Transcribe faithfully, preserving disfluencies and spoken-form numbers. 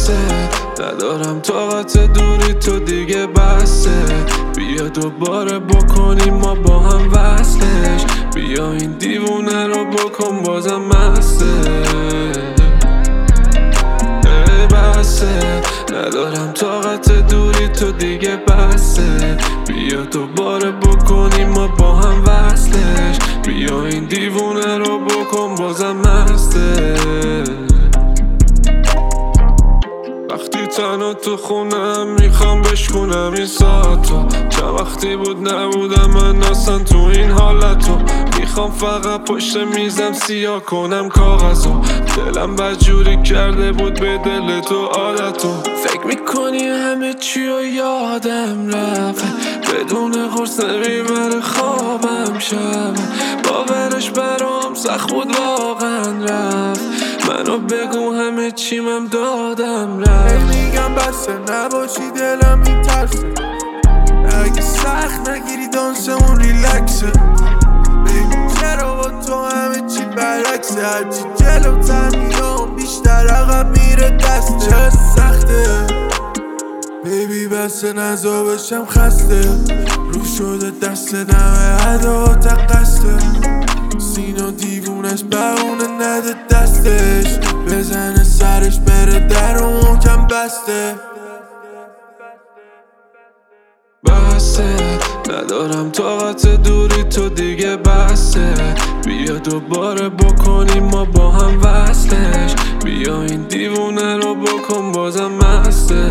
بسه، ندارم طاقت دوری تو دیگه بسه. بیا دوباره بکنیم ما با هم وصلش، بیا این دیوونه رو بکن بازم مسته. ای بسه، ندارم طاقت دوری تو دیگه بسه. بیا دوباره بکنیم ما با هم وصلش، بیا این دیوونه رو بکن بازم مسته. وقتی تنها تو خونم میخوام بشکنم این ساعتو، چند وقتی بود نبودم من اصلا تو این حالتو. میخوام فقط پشت میزم سیاه کنم کاغذو، دلم بدجوری کرده بود به دل تو عادتو. فکر میکنی همه چی رو یادم رفت، بدون قرص نمیبره خوابم شب. باورش برام سخت بود واقعا رفت، منو بگو همه چیمم دادم رفت. میگم بسه نباشی دلم میترسه، اگه سخت نگیری دانسمون ریلکسه. بگو چرا با تو همه چی برعکسه، هرچی جلوتر میام بیشتر عقب میره دسته. چه سخته بیبی بسه نزا بشم خسته، رو شده دست نمه عداتن قسته. سینا دیوونش بهونه نده دستش، بزنه سرش بره در و محکم بسته. بسه، ندارم طاقت دوری تو دیگه بسه. بیا دوباره بکنیم ما با هم وصلش، بیا این دیوونه رو بکن بازم مسته.